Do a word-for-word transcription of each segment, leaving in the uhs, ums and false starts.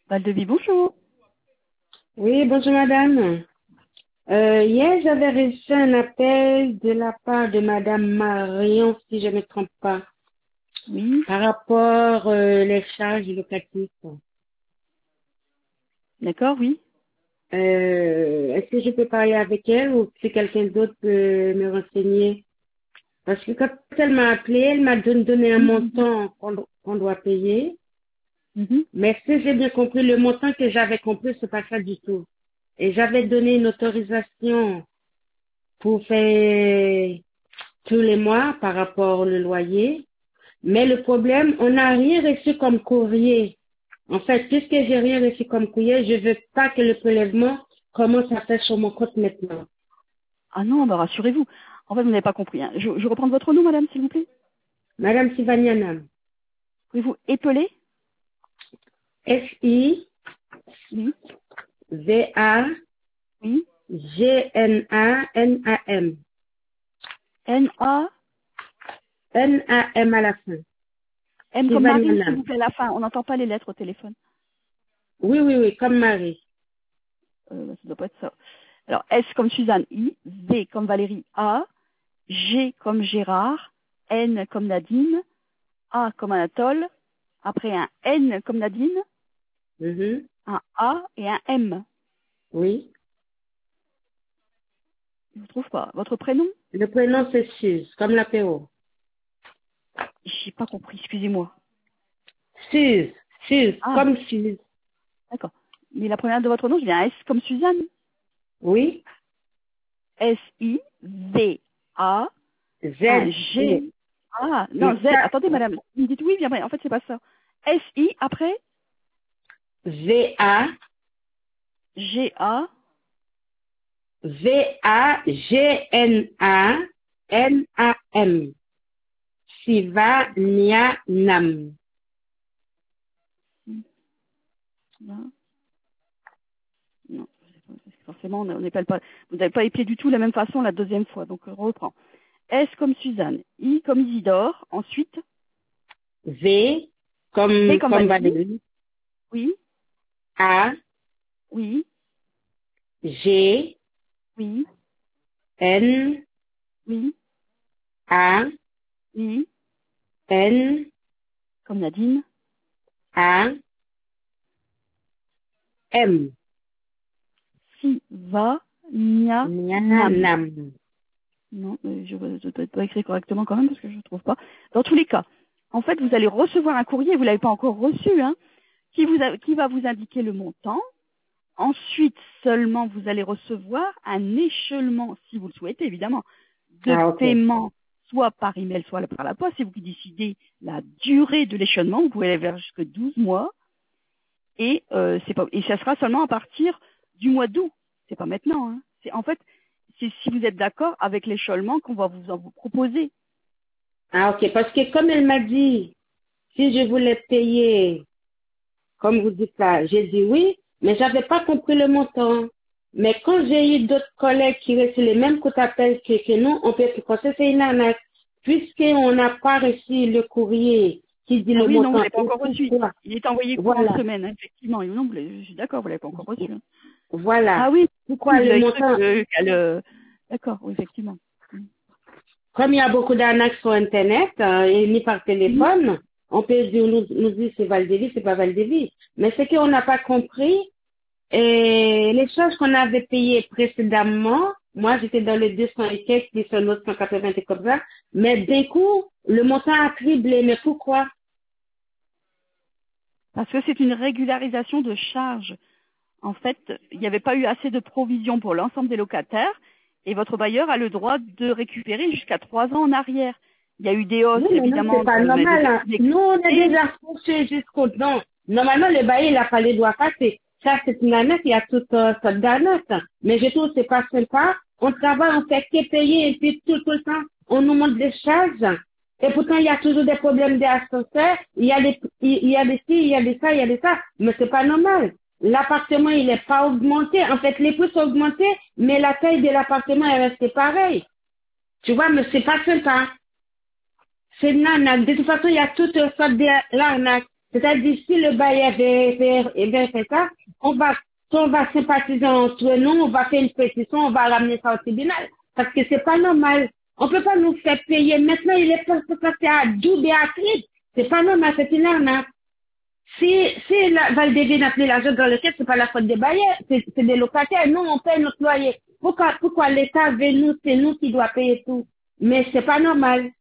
Valdevis, bonjour. Oui, bonjour madame. Euh, hier, j'avais reçu un appel de la part de madame Marion, si je ne me trompe pas, Oui, par rapport euh, les charges locatives. d'accord, oui. Euh, est-ce que je peux parler avec elle ou si quelqu'un d'autre peut me renseigner? Parce que quand elle m'a appelé, elle m'a don- donné un Mhm. montant qu'on qu'on doit payer. Mhm. Mais si j'ai bien compris, le montant que j'avais compris, c'est pas ça du tout. Et j'avais donné une autorisation pour faire tous les mois par rapport au loyer. Mais le problème, on n'a rien reçu comme courrier. En fait, puisque j'ai rien reçu comme courrier, je veux pas que le prélèvement commence à faire sur mon compte maintenant. Ah non, bah rassurez-vous. En fait, vous n'avez pas compris. Hein. Je, je reprends votre nom, madame, s'il vous plaît. Madame Sivaniana, Pouvez-vous épeler? Oui, S-I-V-A-G-N-A-N-A-M. oui. N A N-A-M à la fin. M comme Marie, s'il Sivaniana. vous plaît, à la fin. On n'entend pas les lettres au téléphone. Oui, oui, oui, comme Marie. Euh, bah, ça doit pas être ça. Alors, S comme Suzanne, I. V comme Valérie, A. G comme Gérard. N comme Nadine. A comme Anatole. Après un N comme Nadine. Mhm. Un A et un M. Oui. Je ne vous trouve pas. Votre prénom? Le prénom c'est Suze, comme l'apéro. J'ai pas compris, excusez-moi. Suze, Suze, Ah, comme Suze. d'accord. Mais la première de votre nom, je viens S comme Suzanne. Oui. S-I-V-A, un Z, G. Z. Ah, non, Non, Z. ça, Attendez, madame. Vous me dites oui, bien, vrai. En fait, c'est pas ça. S-I, après, V-A, G-A. V-A-G-N-A-N-A-M. Siva Nia Nam. Non, non, forcément, on n'appelle pas, vous n'avez pas épié du tout de la même façon la deuxième fois. Donc, on reprend. S comme Suzanne. I comme Isidore. Ensuite, V, V comme, comme comme Valérie. Valérie. Oui, A, oui, G, oui, N, oui, A, oui. N, Comme Nadine. A, M. Si, va, nia, Nia nam. Nam. Non, euh, je ne dois pas écrire correctement quand même parce que je ne trouve pas. Dans tous les cas, en fait, vous allez recevoir un courrier, vous ne l'avez pas encore reçu, hein, qui, vous a- qui va vous indiquer le montant. Ensuite, seulement, vous allez recevoir un échelonnement, si vous le souhaitez, évidemment, de Ah, ok. paiement, soit par email, soit par la poste. C'est vous qui décidez la durée de l'échelonnement. Vous pouvez aller vers jusque douze mois. Et, euh, c'est pas, et ça sera seulement à partir du mois d'août. C'est pas maintenant. Hein. C'est, en fait, c'est si vous êtes d'accord avec l'échelonnement qu'on va vous en vous proposer. Ah, ok. Parce que comme elle m'a dit, si je voulais payer comme vous dites là, j'ai dit oui, mais j'avais pas compris le montant. Mais quand j'ai eu d'autres collègues qui reçoivent les mêmes coups d'appel que, que nous, on peut penser que c'est une arnaque. Puisqu'on n'a pas reçu le courrier qui dit Ah le oui, non, vous montant l'avez pas et encore reçu. pourquoi. Il est envoyé courant Voilà, semaine, hein, effectivement. Et non, vous l'avez- je suis d'accord, vous l'avez pas encore reçu. Hein. Ah voilà. oui, oui, Pourquoi vous le avez cru montant, que, qu'elle, euh, d'accord, oui, effectivement. Mm. comme il y a beaucoup d'arnaques sur Internet euh, et ni par Mhm. téléphone, on peut dire, nous, nous dire c'est Valdévie, c'est pas Valdévie. Mais ce qu'on n'a pas compris, et les choses qu'on avait payées précédemment, moi j'étais dans les deux cents et quelques, puis sur l'autre cent quatre-vingts et comme ça, mais d'un coup, le montant a triplé. Mais pourquoi? Parce que c'est une régularisation de charges. En fait, il n'y avait pas eu assez de provisions pour l'ensemble des locataires et votre bailleur a le droit de récupérer jusqu'à trois ans en arrière. Il y a eu des hausses, Oui, mais non, évidemment, c'est pas de, mais de normal. Hein. Nous, on est d'électricité. déjà poussé jusqu'au non. Normalement, le bail, il a pas les doigts cassés. Ça, c'est une annette, il y a toute euh, sorte d'annettes. Mais je trouve que c'est pas sympa. On travaille, on fait que payer, et puis tout, tout le temps, on nous montre des charges. Et pourtant, il y a toujours des problèmes d'ascenseur. Il y a des, il y a des ci, il y a des ça, il y a des ça. Mais c'est pas normal. L'appartement, il est pas augmenté. En fait, les prix sont augmentés, mais la taille de l'appartement est restée pareille. Tu vois, mais c'est pas sympa. C'est une arnaque. De toute façon, il y a toutes sortes de l'arnaque. C'est-à-dire, si le bailleur veut faire, veut faire ça, on va, on va sympathiser entre nous, on va faire une pétition, on va ramener ça au tribunal. Parce que c'est pas normal. On peut pas nous faire payer. Maintenant, il est passé à double et à triple. C'est pas normal, c'est une arnaque. Si, si la Val-de-Vie n'a plus l'argent dans le caisse, c'est pas la faute des bailleurs, c'est, c'est des locataires. Nous, on paye notre loyer. Pourquoi, pourquoi l'État veut nous, c'est nous qui doit payer tout? Mais c'est pas normal.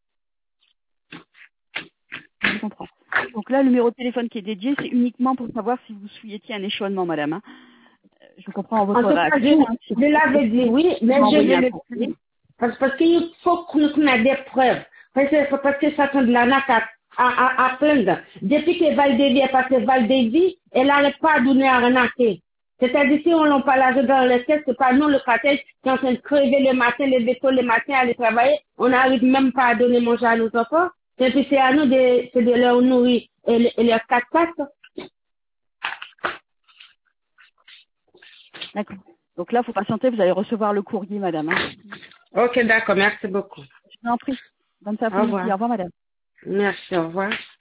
Je comprends. Donc là, le numéro de téléphone qui est dédié, c'est uniquement pour savoir si vous souhaitiez un échelonnement, madame. Hein. Je comprends votre En tout cas, réaction. je, Hein, je l'avais dit oui, mais je m'envoyer vais un le courrier. dire. Parce, parce qu'il faut qu'on qu'on ait des preuves. Parce que, parce que ça sont de l'arnaque à, à, à, à plaindre. Depuis que Val-de-Vie est passé Val-de-Vie, elle n'arrête pas de nous arnaquer. C'est-à-dire, si on n'a pas l'argent dans le caisse, c'est pas nous, le quartier, qui est en train de crever le matin, lever tôt le matin, aller travailler. On n'arrive même pas à donner manger à nos enfants. Et puis, c'est à nous de, c'est de leur nourrir et, et leurs quatre pattes. D'accord. Donc là, il faut patienter, vous allez recevoir le courrier, madame. Hein. Ok, d'accord, merci beaucoup. Je vous en prie. Bonne Au après-midi. revoir. Au revoir, madame. Merci, au revoir.